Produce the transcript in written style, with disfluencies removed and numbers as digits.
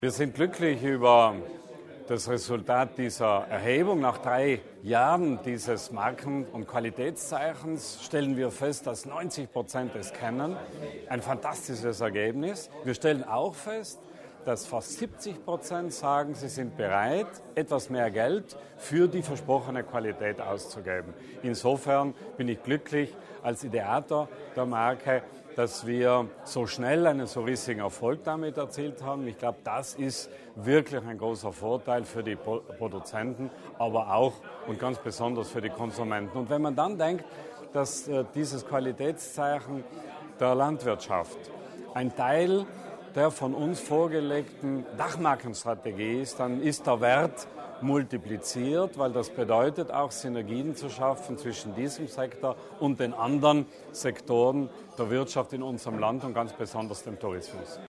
Wir sind glücklich über das Resultat dieser Erhebung. Nach 3 Jahren dieses Marken- und Qualitätszeichens stellen wir fest, dass 90% es kennen. Ein fantastisches Ergebnis. Wir stellen auch fest, dass fast 70% sagen, sie sind bereit, etwas mehr Geld für die versprochene Qualität auszugeben. Insofern bin ich glücklich als Ideator der Marke, dass wir so schnell einen so riesigen Erfolg damit erzielt haben. Ich glaube, das ist wirklich ein großer Vorteil für die Produzenten, aber auch und ganz besonders für die Konsumenten. Und wenn man dann denkt, dass dieses Qualitätszeichen der Landwirtschaft ein Teil der von uns vorgelegten Dachmarkenstrategie ist, dann ist der Wert multipliziert, weil das bedeutet auch Synergien zu schaffen zwischen diesem Sektor und den anderen Sektoren der Wirtschaft in unserem Land und ganz besonders dem Tourismus.